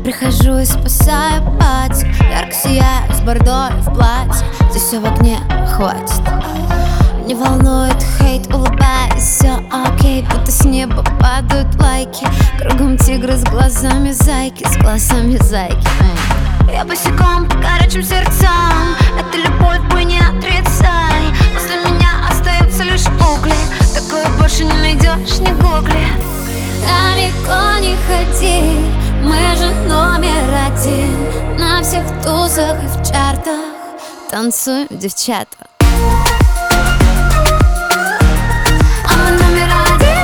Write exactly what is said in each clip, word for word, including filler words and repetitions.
прихожу и спасаю пати, ярко сияю с бордой в платье. Здесь все в огне, хватит. Не волнует хейт, улыбаясь, все окей, будто с неба падают лайки. Кругом тигры с глазами зайки, с глазами зайки. Я босиком по горячим сердцам, это любовь, бой, не отрицай. После меня остаются лишь угли, такое больше не найдешь, не гугли. Далеко не ходи, мы же номер один. На всех тусах и в чартах танцуем, девчата. А мы номер один.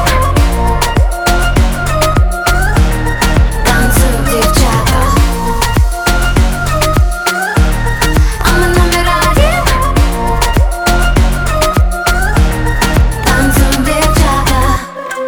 Танцуем, девчата. А мы номер один. Танцуем, девчата.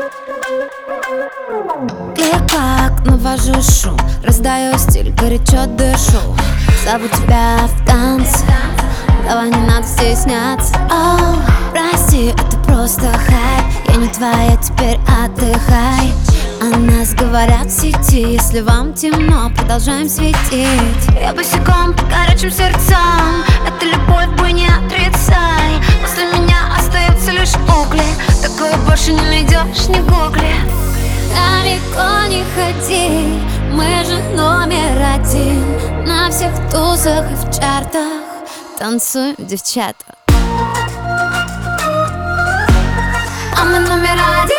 Клик-клак, навожу шум, раздаю стиль, горячо дышу. Зову тебя в танце, давай не надо стесняться. О, прости, это просто хайп, я не твоя, теперь отдыхай. О нас говорят в сети, если вам темно, продолжаем светить. Я босиком по горячим сердцам, это любовь, бой, не отрицай. После меня остаются лишь угли, такое больше не найдешь, не гугли. Далеко не ходи, мы же номер один. На всех тусах и в чартах танцуем, девчата. А мы номер один.